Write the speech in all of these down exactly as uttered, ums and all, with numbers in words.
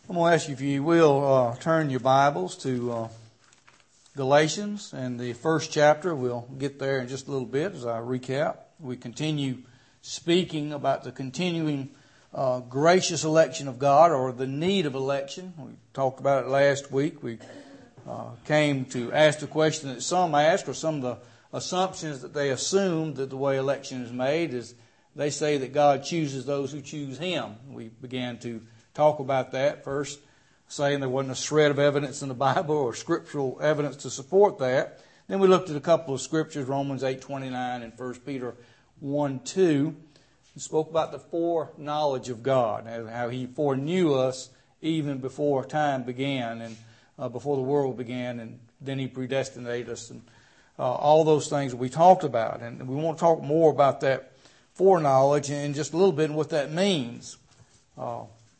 I'm going to ask you if you will uh, turn your Bibles to uh, Galatians and the first chapter. We'll get there in just a little bit as I recap. We continue speaking about the continuing uh, gracious election of God, or the need of election. We talked about it last week. We uh, came to ask the question that some ask, or some of the assumptions that they assume that the way election is made is they say that God chooses those who choose Him. We began to talk about that first, saying there wasn't a shred of evidence in the Bible or scriptural evidence to support that. Then we looked at a couple of scriptures, Romans eight twenty-nine and First Peter one two, and spoke about the foreknowledge of God, and how He foreknew us even before time began and uh, before the world began, and then He predestinated us, and uh, all those things we talked about. And we want to talk more about that foreknowledge in just a little bit and what that means. Uh,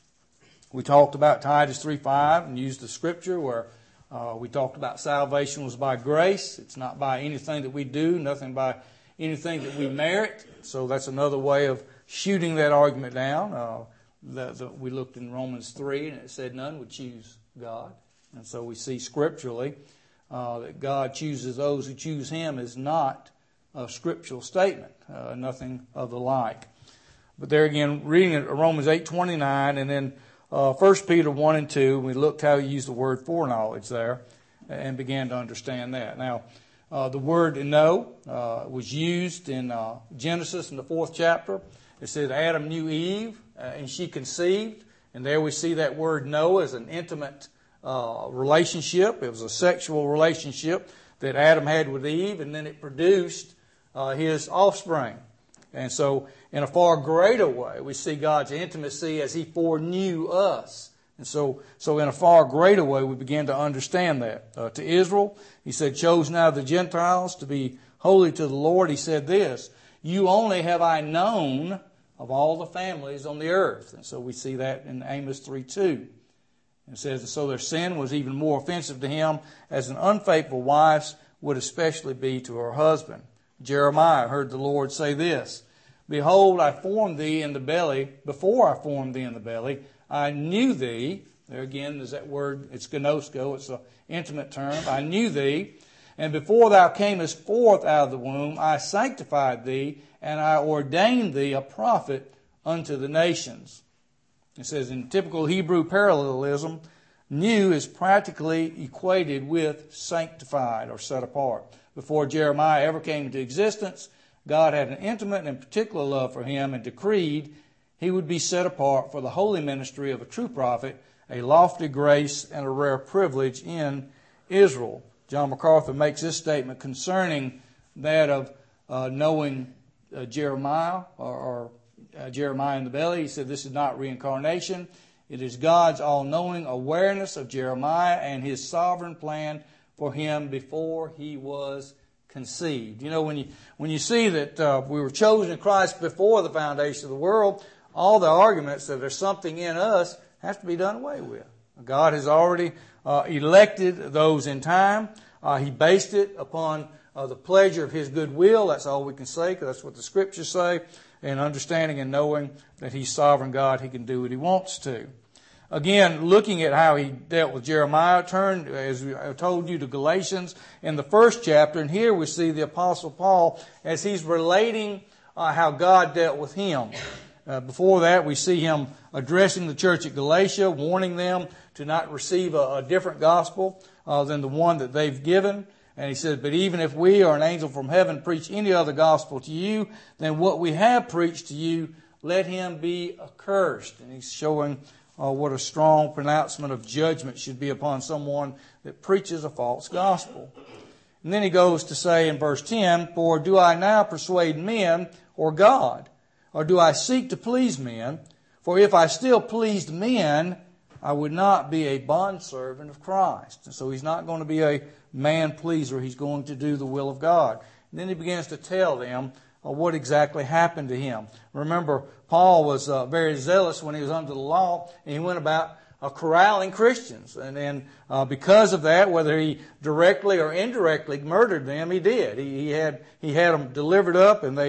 We talked about Titus three five and used the scripture where uh, we talked about salvation was by grace. It's not by anything that we do, nothing by anything that we merit. So that's another way of shooting that argument down. Uh, the, the, we looked in Romans three and it said none would choose God. And so we see scripturally uh, that God chooses those who choose Him is not a scriptural statement, uh, nothing of the like. But there again, reading Romans eight twenty-nine and then Uh, First Peter one and two, we looked how he used the word foreknowledge there and began to understand that. Now, uh, the word know uh, was used in uh, Genesis in the fourth chapter. It said Adam knew Eve uh, and she conceived. And there we see that word know as an intimate uh, relationship. It was a sexual relationship that Adam had with Eve, and then it produced uh, his offspring. And so in a far greater way, we see God's intimacy as He foreknew us. And so so in a far greater way, we begin to understand that. Uh, to Israel, He said, chose now the Gentiles to be holy to the Lord. He said this, you only have I known of all the families on the earth. And so we see that in Amos three two. It says, so their sin was even more offensive to Him, as an unfaithful wife would especially be to her husband. Jeremiah heard the Lord say this, behold, I formed thee in the belly. Before I formed thee in the belly, I knew thee. There again, there's that word, it's gnosko, it's an intimate term. I knew thee. And before thou camest forth out of the womb, I sanctified thee, and I ordained thee a prophet unto the nations. It says in typical Hebrew parallelism, knew is practically equated with sanctified or set apart. Before Jeremiah ever came into existence, God had an intimate and particular love for him and decreed he would be set apart for the holy ministry of a true prophet, a lofty grace and a rare privilege in Israel. John MacArthur makes this statement concerning that of uh, knowing uh, Jeremiah or, or uh, Jeremiah in the belly. He said this is not reincarnation. It is God's all-knowing awareness of Jeremiah and His sovereign plan for him before he was conceived. You know, when you when you see that uh, we were chosen in Christ before the foundation of the world, all the arguments that there's something in us have to be done away with. God has already uh, elected those in time. Uh, he based it upon uh, the pleasure of His goodwill. That's all we can say, because that's what the Scriptures say. And understanding and knowing that He's sovereign God, He can do what He wants to. Again, looking at how He dealt with Jeremiah, turned, as I told you, to Galatians in the first chapter. And here we see the Apostle Paul as he's relating uh, how God dealt with him. Uh, before that, we see him addressing the church at Galatia, warning them to not receive a, a different gospel uh, than the one that they've given. And he said, but even if we or an angel from heaven preach any other gospel to you than what we have preached to you, let him be accursed. And he's showing Uh, what a strong pronouncement of judgment should be upon someone that preaches a false gospel. And then he goes to say in verse ten, for do I now persuade men or God? Or do I seek to please men? For if I still pleased men, I would not be a bondservant of Christ. And so he's not going to be a man-pleaser. He's going to do the will of God. And then he begins to tell them uh, what exactly happened to him. Remember, Paul was uh, very zealous when he was under the law, and he went about uh, corralling Christians. And then uh, because of that, whether he directly or indirectly murdered them, he did. He, he had he had them delivered up, and they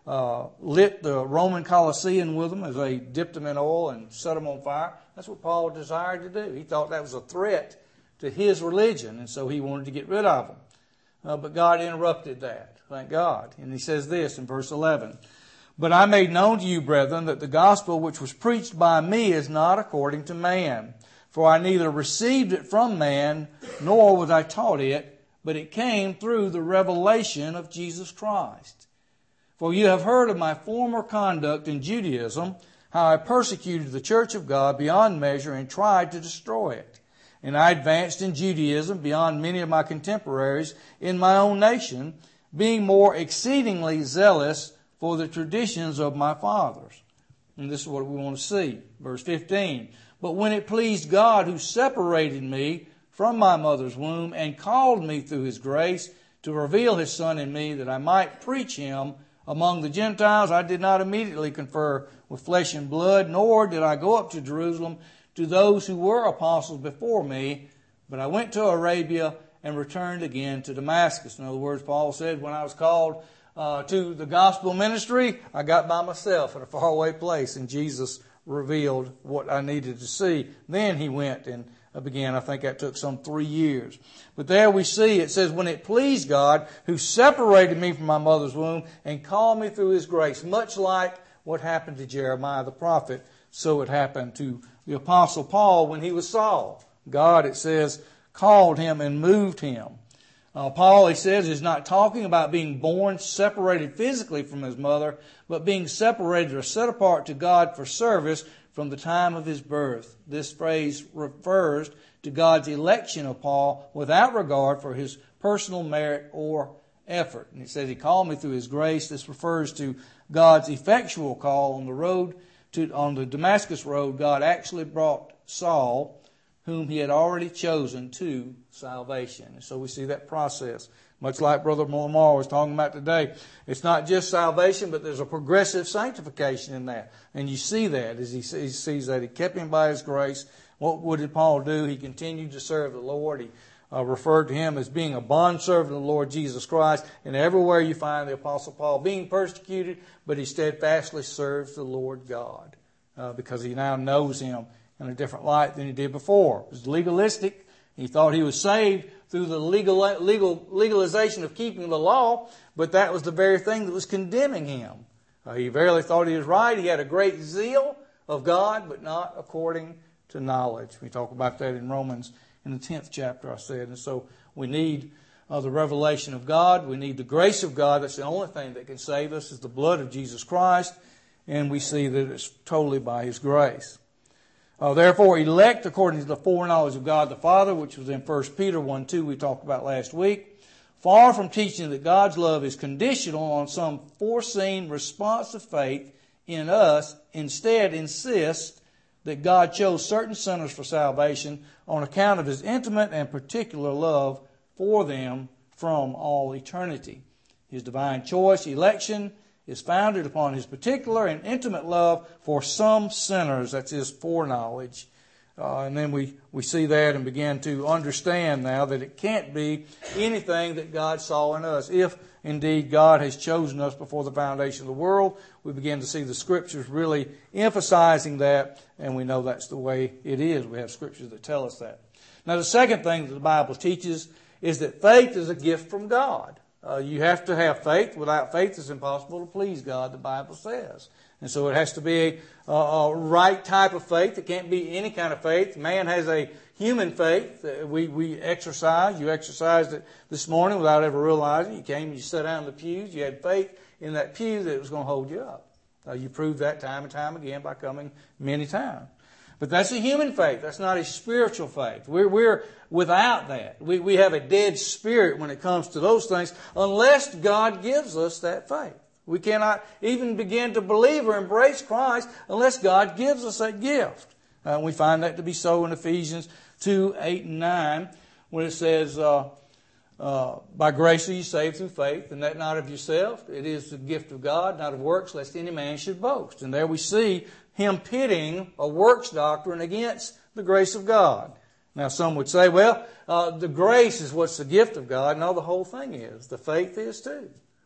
uh, lit the Roman Colosseum with them as they dipped them in oil and set them on fire. That's what Paul desired to do. He thought that was a threat to his religion, and so he wanted to get rid of them. Uh, but God interrupted that, thank God. And he says this in verse eleven, "But I made known to you, brethren, that the gospel which was preached by me is not according to man. For I neither received it from man, nor was I taught it, but it came through the revelation of Jesus Christ. For you have heard of my former conduct in Judaism, how I persecuted the church of God beyond measure and tried to destroy it. And I advanced in Judaism beyond many of my contemporaries in my own nation, being more exceedingly zealous for the traditions of my fathers." And this is what we want to see. Verse fifteen, "But when it pleased God who separated me from my mother's womb and called me through His grace to reveal His Son in me that I might preach Him among the Gentiles, I did not immediately confer with flesh and blood, nor did I go up to Jerusalem to those who were apostles before me, but I went to Arabia and returned again to Damascus." In other words, Paul said, when I was called uh, to the gospel ministry, I got by myself in a faraway place, and Jesus revealed what I needed to see. Then he went and began. I think that took some three years. But there we see, it says, when it pleased God who separated me from my mother's womb and called me through His grace, much like what happened to Jeremiah the prophet, so it happened to the Apostle Paul when he was Saul. God, it says, called him and moved him. Uh, Paul, he says, is not talking about being born separated physically from his mother, but being separated or set apart to God for service from the time of his birth. This phrase refers to God's election of Paul without regard for his personal merit or effort. And it says He called me through His grace. This refers to God's effectual call on the road to, on the Damascus road. God actually brought Saul, whom He had already chosen, to salvation. And so we see that process. Much like Brother Lamar was talking about today. It's not just salvation, but there's a progressive sanctification in that. And you see that as he, he sees that. He kept him by His grace. What, what did Paul do? He continued to serve the Lord. He uh, referred to him as being a bondservant of the Lord Jesus Christ. And everywhere you find the Apostle Paul being persecuted, but he steadfastly serves the Lord God uh, because he now knows Him in a different light than he did before. It was legalistic. He thought he was saved through the legal, legal legalization of keeping the law, but that was the very thing that was condemning him. Uh, he verily thought he was right. He had a great zeal of God, but not according to knowledge. We talk about that in Romans in the tenth chapter, I said. And so we need uh, the revelation of God. We need the grace of God. That's the only thing that can save us, is the blood of Jesus Christ. And we see that it's totally by His grace. Uh, therefore, elect according to the foreknowledge of God the Father, which was in First Peter one two we talked about last week, far from teaching that God's love is conditional on some foreseen response of faith in us, instead insist that God chose certain sinners for salvation on account of His intimate and particular love for them from all eternity. His divine choice, election, is founded upon His particular and intimate love for some sinners. That's His foreknowledge. Uh, and then we, we see that and begin to understand now that it can't be anything that God saw in us. If indeed God has chosen us before the foundation of the world, we begin to see the Scriptures really emphasizing that, and we know that's the way it is. We have Scriptures that tell us that. Now, the second thing that the Bible teaches is that faith is a gift from God. Uh, you have to have faith. Without faith, it's impossible to please God, the Bible says. And so it has to be a, a right type of faith. It can't be any kind of faith. Man has a human faith that we, we exercise. You exercised it this morning without ever realizing. You came and you sat down in the pews. You had faith in that pew that it was going to hold you up. Uh, you proved that time and time again by coming many times. But that's a human faith. That's not a spiritual faith. We're, we're without that. We, we have a dead spirit when it comes to those things unless God gives us that faith. We cannot even begin to believe or embrace Christ unless God gives us that gift. Uh, we find that to be so in Ephesians two, eight, and nine when it says, uh, uh, by grace are you saved through faith, and that not of yourself. It is the gift of God, not of works, lest any man should boast. And there we see Him pitting a works doctrine against the grace of God. Now some would say, well, uh, the grace is what's the gift of God. No, the whole thing is. The faith is too.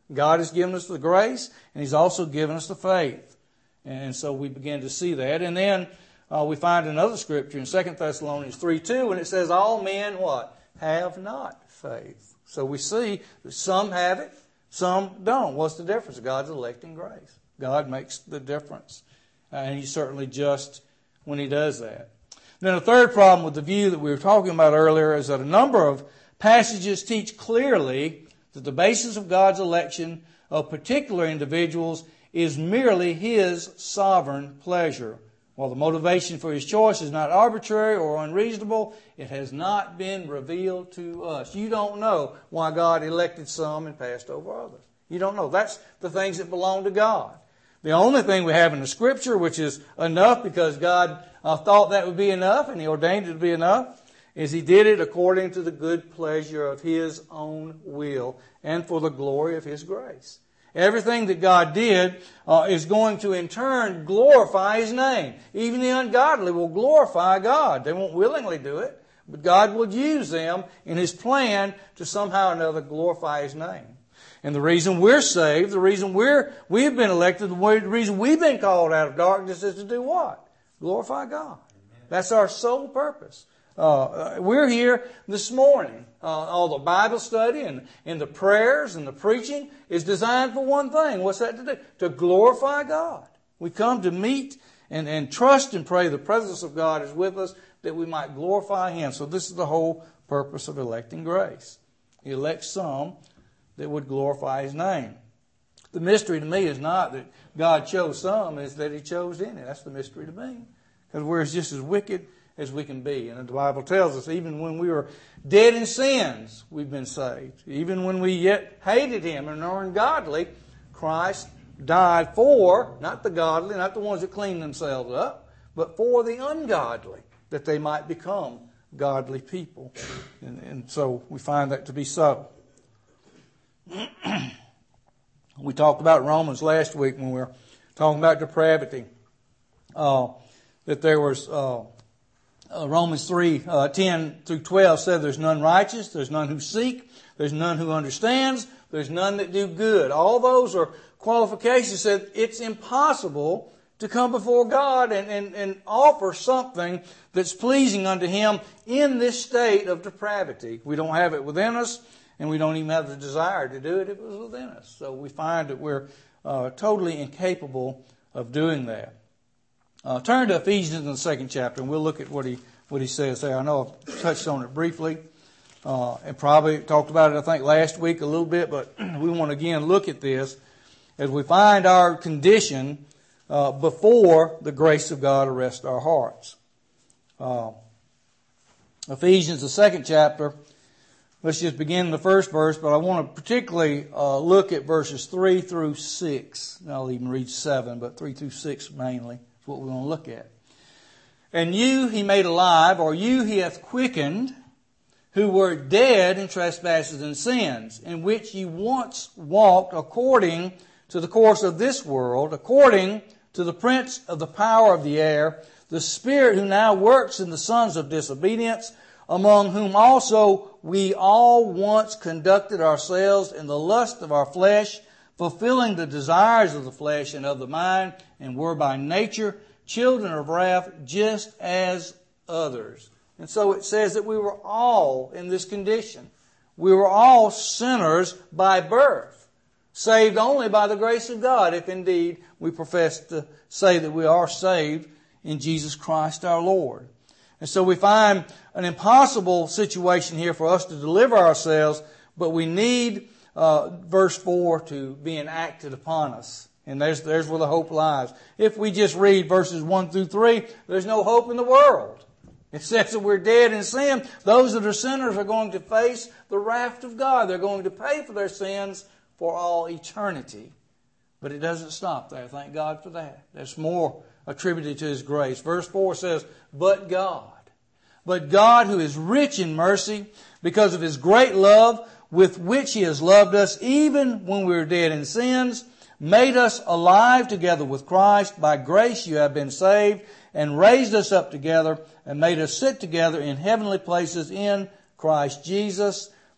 God has given us the grace, and He's also given us the faith. And so we begin to see that. And then uh, we find another scripture in Second Thessalonians three two, and it says, all men, what? Have not faith. So we see that some have it, some don't. What's the difference? God's electing grace. God makes the difference. Uh, and He's certainly just when He does that. Then a third problem with the view that we were talking about earlier is that a number of passages teach clearly that the basis of God's election of particular individuals is merely His sovereign pleasure. While the motivation for His choice is not arbitrary or unreasonable, it has not been revealed to us. You don't know why God elected some and passed over others. You don't know. That's the things that belong to God. The only thing we have in the Scripture, which is enough because God uh, thought that would be enough and He ordained it to be enough, is He did it according to the good pleasure of His own will and for the glory of His grace. Everything that God did uh, is going to in turn glorify His name. Even the ungodly will glorify God. They won't willingly do it, but God will use them in His plan to somehow or another glorify His name. And the reason we're saved, the reason we're, we've been elected, the reason we've been called out of darkness is to do what? Glorify God. That's our sole purpose. Uh, we're here this morning. Uh, all the Bible study and, and the prayers and the preaching is designed for one thing. What's that to do? To glorify God. We come to meet and, and trust and pray the presence of God is with us that we might glorify Him. So this is the whole purpose of electing grace. He elects some that would glorify His name. The mystery to me is not that God chose some, it's that He chose any. That's the mystery to me. Because we're just as wicked as we can be. And the Bible tells us even when we were dead in sins, we've been saved. Even when we yet hated Him and are ungodly, Christ died for, not the godly, not the ones that clean themselves up, but for the ungodly, that they might become godly people. And, and so we find that to be so. We talked about Romans last week when we were talking about depravity. Uh, that there was uh, uh, Romans three uh, ten through twelve said there's none righteous, there's none who seek, there's none who understands, there's none that do good. All those are qualifications that it's impossible to come before God and, and, and offer something that's pleasing unto Him in this state of depravity. We don't have it within us. And we don't even have the desire to do it if it was within us. So we find that we're uh, totally incapable of doing that. Uh, turn to Ephesians in the second chapter, and we'll look at what he what he says there. I know I've touched on it briefly, uh, and probably talked about it, I think, last week a little bit, but we want to again look at this as we find our condition uh, before the grace of God arrests our hearts. Uh, Ephesians, the second chapter. Let's just begin in the first verse, but I want to particularly uh, look at verses three through six. I'll even read seven, but three through six mainly is what we want to look at. And you He made alive, or you He hath quickened, who were dead in trespasses and sins, in which ye once walked according to the course of this world, according to the prince of the power of the air, the spirit who now works in the sons of disobedience, among whom also we all once conducted ourselves in the lust of our flesh, fulfilling the desires of the flesh and of the mind, and were by nature children of wrath, just as others. And so it says that we were all in this condition. We were all sinners by birth, saved only by the grace of God, if indeed we profess to say that we are saved in Jesus Christ our Lord. And so we find an impossible situation here for us to deliver ourselves, but we need uh, verse four to be enacted upon us. And there's, there's where the hope lies. If we just read verses one through three, there's no hope in the world. It says that we're dead in sin. Those that are sinners are going to face the wrath of God. They're going to pay for their sins for all eternity. But it doesn't stop there. Thank God for that. There's more attributed to His grace. Verse four says, but God. But God, who is rich in mercy, because of His great love with which He has loved us, even when we were dead in sins, made us alive together with Christ. By grace you have been saved, and raised us up together, and made us sit together in heavenly places in Christ Jesus,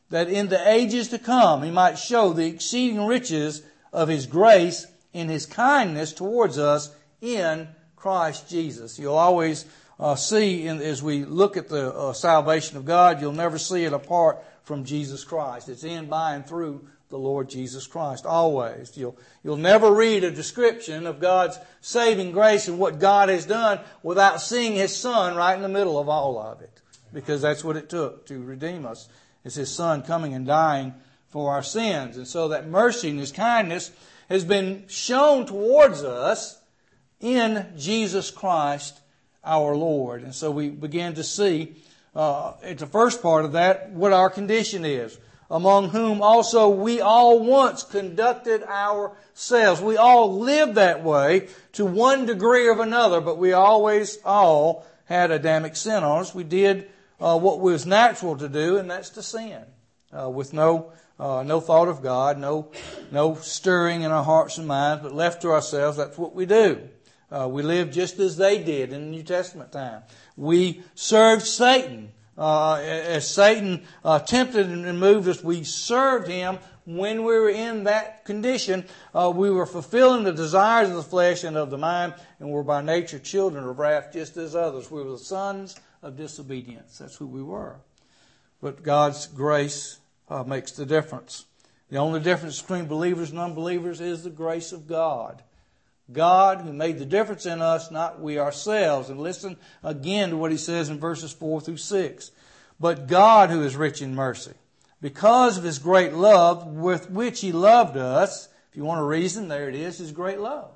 that in the ages to come He might show the exceeding riches of His grace in His kindness towards us in Christ Jesus. You'll always uh, see, in, as we look at the uh, salvation of God, you'll never see it apart from Jesus Christ. It's in, by, and through the Lord Jesus Christ, always. You'll, you'll never read a description of God's saving grace and what God has done without seeing His Son right in the middle of all of it. Because that's what it took to redeem us. It's His Son coming and dying for our sins. And so that mercy and His kindness has been shown towards us in Jesus Christ our Lord. And so we begin to see uh, at the first part of that what our condition is. Among whom also we all once conducted ourselves. We all lived that way to one degree or another, but we always all had Adamic sin on us. We did uh, what was natural to do, and that's to sin. Uh, with no uh, no thought of God, no no stirring in our hearts and minds, but left to ourselves, that's what we do. Uh, we live just as they did in the New Testament time. We served Satan. Uh, as Satan uh, tempted and moved us, we served him when we were in that condition. Uh, we were fulfilling the desires of the flesh and of the mind, and were by nature children of wrath just as others. We were the sons of disobedience. That's who we were. But God's grace uh, makes the difference. The only difference between believers and unbelievers is the grace of God. God who made the difference in us, not we ourselves. And listen again to what He says in verses four through six. But God who is rich in mercy, because of His great love with which He loved us, if you want a reason, there it is, His great love.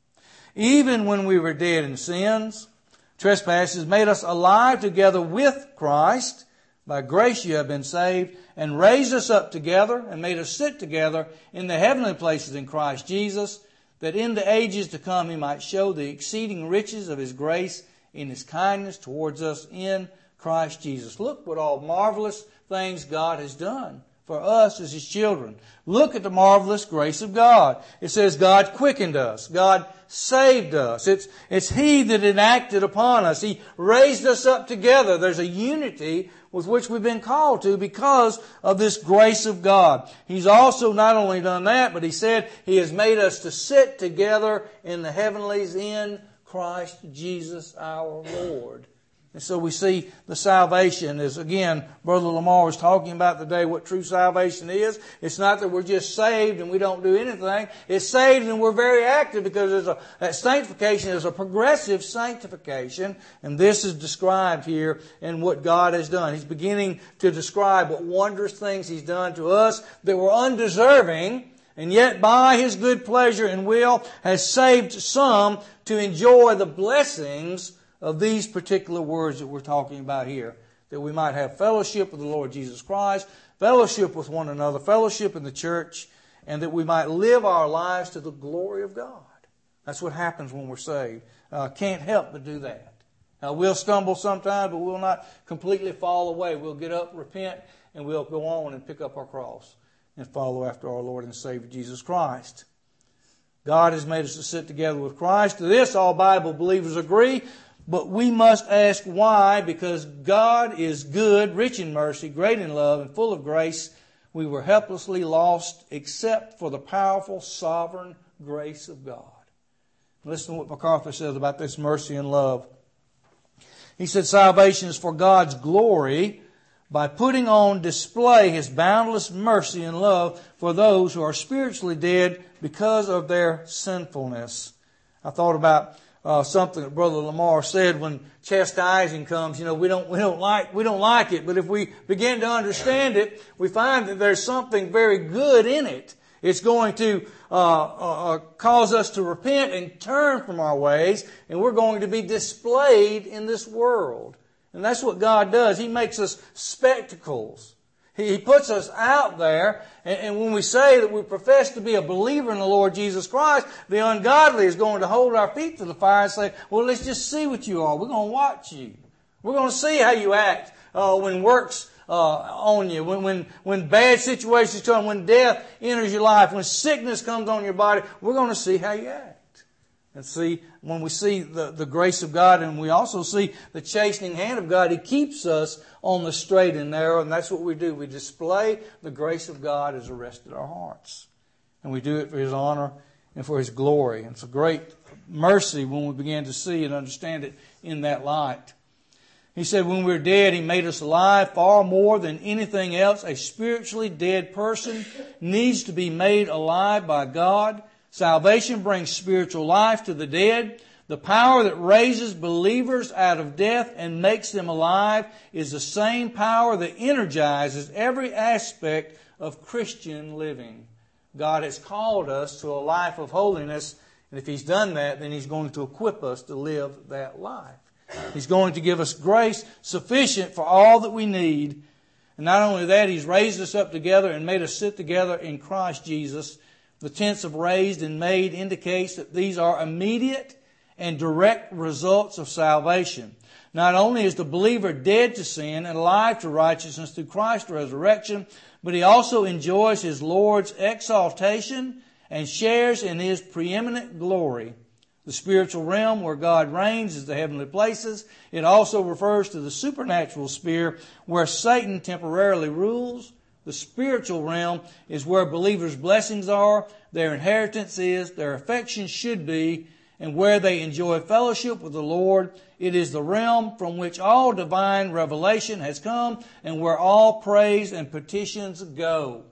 Even when we were dead in sins, trespasses, made us alive together with Christ. By grace you have been saved, and raised us up together, and made us sit together in the heavenly places in Christ Jesus, that in the ages to come He might show the exceeding riches of His grace in His kindness towards us in Christ Jesus. Look what all marvelous things God has done for us as His children. Look at the marvelous grace of God. It says God quickened us. God saved us. It's, it's He that enacted upon us. He raised us up together. There's a unity with which we've been called to because of this grace of God. He's also not only done that, but He said He has made us to sit together in the heavenlies in Christ Jesus our Lord. And so we see the salvation is, again, Brother Lamar was talking about today what true salvation is. It's not that we're just saved and we don't do anything. It's saved and we're very active because there's a, that sanctification is a progressive sanctification. And this is described here in what God has done. He's beginning to describe what wondrous things He's done to us that were undeserving, and yet by His good pleasure and will has saved some to enjoy the blessings of these particular words that we're talking about here, that we might have fellowship with the Lord Jesus Christ, fellowship with one another, fellowship in the church, and that we might live our lives to the glory of God. That's what happens when we're saved. Uh, can't help but do that. Now, we'll stumble sometimes, but we'll not completely fall away. We'll get up, repent, and we'll go on and pick up our cross and follow after our Lord and Savior Jesus Christ. God has made us to sit together with Christ. To this, all Bible believers agree. But we must ask why, because God is good, rich in mercy, great in love, and full of grace. We were helplessly lost except for the powerful, sovereign grace of God. Listen to what MacArthur says about this mercy and love. He said, salvation is for God's glory by putting on display His boundless mercy and love for those who are spiritually dead because of their sinfulness. I thought about Uh, something that Brother Lamar said when chastising comes. You know, we don't we don't like we don't like it, but if we begin to understand it, we find that there's something very good in it. It's going to uh, uh, cause us to repent and turn from our ways, and we're going to be displayed in this world. And that's what God does. He makes us spectacles. He puts us out there, and when we say that we profess to be a believer in the Lord Jesus Christ, the ungodly is going to hold our feet to the fire and say, well, let's just see what you are. We're going to watch you. We're going to see how you act uh, when work's uh, on you, when, when, when bad situations come, when death enters your life, when sickness comes on your body. We're going to see how you act. And see, when we see the, the grace of God, and we also see the chastening hand of God, He keeps us on the straight and narrow, and that's what we do. We display the grace of God as arrested our hearts. And we do it for His honor and for His glory. And it's a great mercy when we begin to see and understand it in that light. He said, when we were dead, He made us alive. Far more than anything else, a spiritually dead person needs to be made alive by God. Salvation brings spiritual life to the dead. The power that raises believers out of death and makes them alive is the same power that energizes every aspect of Christian living. God has called us to a life of holiness, and if He's done that, then He's going to equip us to live that life. He's going to give us grace sufficient for all that we need. And not only that, He's raised us up together and made us sit together in Christ Jesus. The tense of raised and made indicates that these are immediate and direct results of salvation. Not only is the believer dead to sin and alive to righteousness through Christ's resurrection, but he also enjoys his Lord's exaltation and shares in His preeminent glory. The spiritual realm where God reigns is the heavenly places. It also refers to the supernatural sphere where Satan temporarily rules. The spiritual realm is where believers' blessings are, their inheritance is, their affections should be, and where they enjoy fellowship with the Lord. It is the realm from which all divine revelation has come and where all praise and petitions go.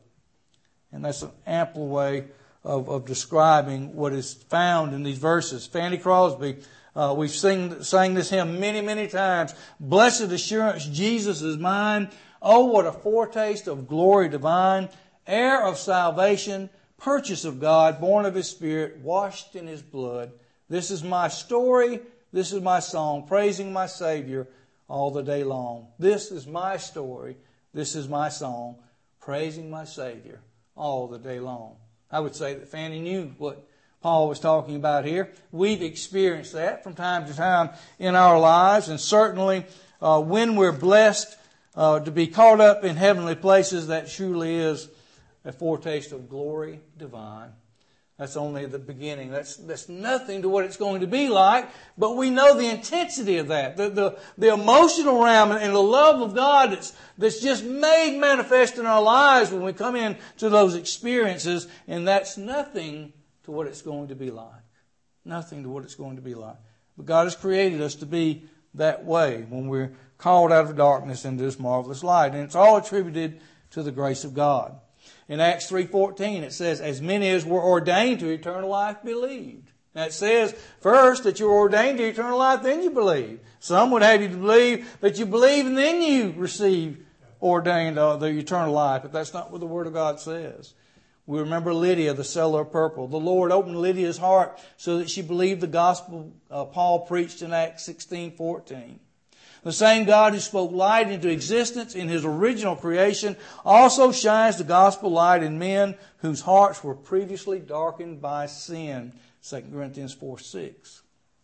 And that's an ample way of, of describing what is found in these verses. Fanny Crosby, uh, we've sing, sang this hymn many, many times. Blessed assurance, Jesus is mine. Oh, what a foretaste of glory divine, heir of salvation, purchase of God, born of His Spirit, washed in His blood. This is my story, this is my song, praising my Savior all the day long. This is my story, this is my song, praising my Savior all the day long. I would say that Fanny knew what Paul was talking about here. We've experienced that from time to time in our lives, and certainly uh, when we're blessed Uh, to be caught up in heavenly places, that surely is a foretaste of glory divine. That's only the beginning. That's that's nothing to what it's going to be like, but we know the intensity of that. The the, the emotional realm and the love of God that's, that's just made manifest in our lives when we come into those experiences, and that's nothing to what it's going to be like. Nothing to what it's going to be like. But God has created us to be that way when we're called out of darkness into this marvelous light. And it's all attributed to the grace of God. In Acts three fourteen it says, as many as were ordained to eternal life believed. Now it says first that you're ordained to eternal life, then you believe. Some would have you to believe that you believe and then you receive ordained uh, the eternal life. But that's not what the Word of God says. We remember Lydia, the seller of purple. The Lord opened Lydia's heart so that she believed the gospel uh, Paul preached in Acts sixteen fourteen. The same God who spoke light into existence in His original creation also shines the gospel light in men whose hearts were previously darkened by sin. Second Corinthians four six.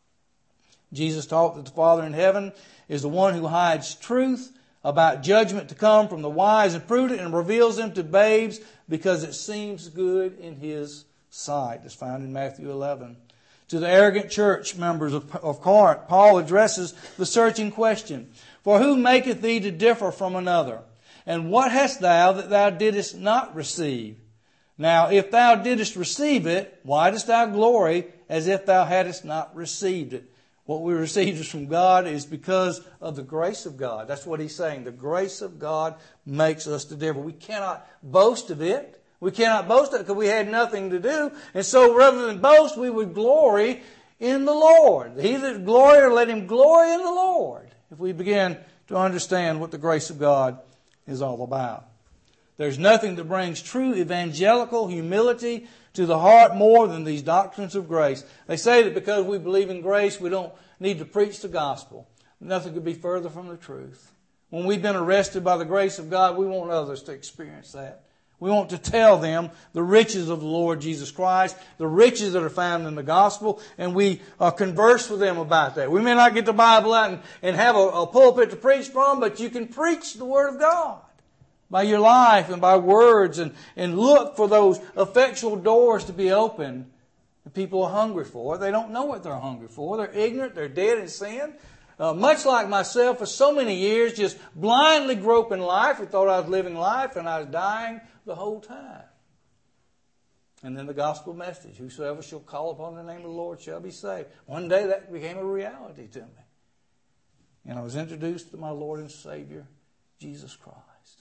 Jesus taught that the Father in heaven is the one who hides truth about judgment to come from the wise and prudent and reveals them to babes because it seems good in His sight. It's found in Matthew eleven. To the arrogant church members of, of Corinth, Paul addresses the searching question, for who maketh thee to differ from another? And what hast thou that thou didst not receive? Now, if thou didst receive it, why dost thou glory as if thou hadst not received it? What we received is from God is because of the grace of God. That's what he's saying. The grace of God makes us to differ. We cannot boast of it. We cannot boast of it because we had nothing to do. And so rather than boast, we would glory in the Lord. He that glory, let him glory in the Lord. If we begin to understand what the grace of God is all about. There's nothing that brings true evangelical humility to the heart more than these doctrines of grace. They say that because we believe in grace, we don't need to preach the gospel. Nothing could be further from the truth. When we've been arrested by the grace of God, we want others to experience that. We want to tell them the riches of the Lord Jesus Christ, the riches that are found in the gospel, and we uh, converse with them about that. We may not get the Bible out and, and have a, a pulpit to preach from, but you can preach the Word of God by your life and by words, and, and look for those effectual doors to be opened that people are hungry for. They don't know what they're hungry for. They're ignorant. They're dead in sin. Uh, much like myself, for so many years, just blindly groping life. We thought I was living life, and I was dying the whole time. And then the gospel message, whosoever shall call upon the name of the Lord shall be saved. One day that became a reality to me. And I was introduced to my Lord and Savior, Jesus Christ.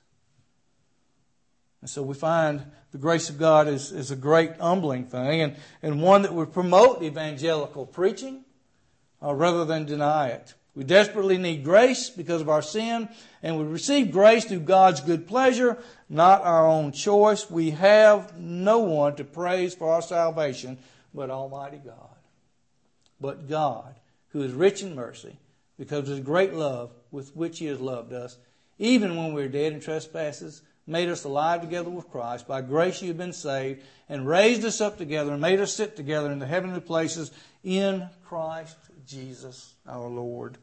And so we find the grace of God is, is a great humbling thing, and, and one that would promote evangelical preaching uh, rather than deny it. We desperately need grace because of our sin, and we receive grace through God's good pleasure, not our own choice. We have no one to praise for our salvation but Almighty God. But God, who is rich in mercy, because of His great love with which He has loved us, even when we were dead in trespasses, made us alive together with Christ. By grace you have been saved, and raised us up together, and made us sit together in the heavenly places in Christ Jesus our Lord.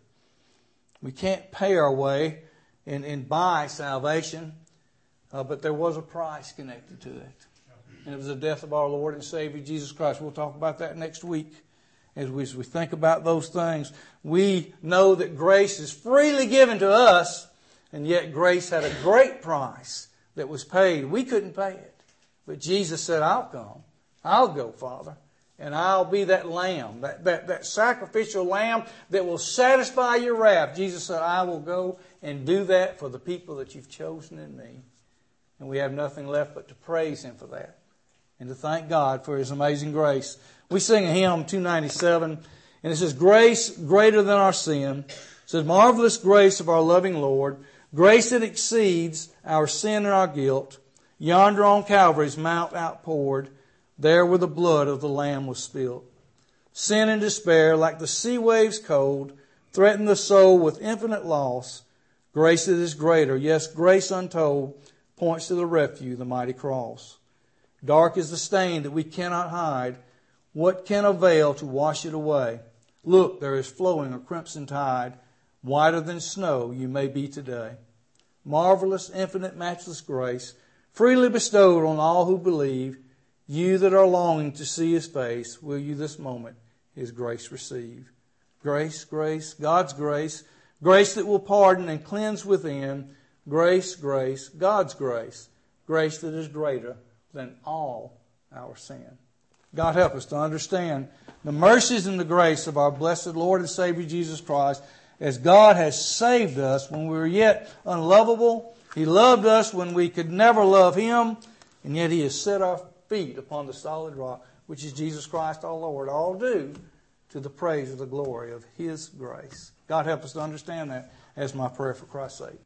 We can't pay our way and, and buy salvation, uh, but there was a price connected to it. And it was the death of our Lord and Savior, Jesus Christ. We'll talk about that next week. As we, as we think about those things, we know that grace is freely given to us, and yet grace had a great price that was paid. We couldn't pay it. But Jesus said, I'll come. I'll go, Father. And I'll be that lamb, that, that, that sacrificial lamb that will satisfy your wrath. Jesus said, I will go and do that for the people that you've chosen in me. And we have nothing left but to praise Him for that and to thank God for His amazing grace. We sing a hymn, two ninety-seven, and it says, Grace greater than our sin. It says, marvelous grace of our loving Lord, grace that exceeds our sin and our guilt, yonder on Calvary's mount outpoured, there where the blood of the Lamb was spilled. Sin and despair, like the sea waves cold, threaten the soul with infinite loss. Grace that is greater, yes, grace untold, points to the refuge, the mighty cross. Dark is the stain that we cannot hide. What can avail to wash it away? Look, there is flowing a crimson tide. Whiter than snow you may be today. Marvelous, infinite, matchless grace, freely bestowed on all who believe. You that are longing to see His face, will you this moment His grace receive? Grace, grace, God's grace, grace that will pardon and cleanse within. Grace, grace, God's grace, grace that is greater than all our sin. God help us to understand the mercies and the grace of our blessed Lord and Savior Jesus Christ, as God has saved us when we were yet unlovable. He loved us when we could never love Him, and yet He has set our feet upon the solid rock, which is Jesus Christ our Lord, all due to the praise of the glory of His grace. God help us to understand that as my prayer for Christ's sake.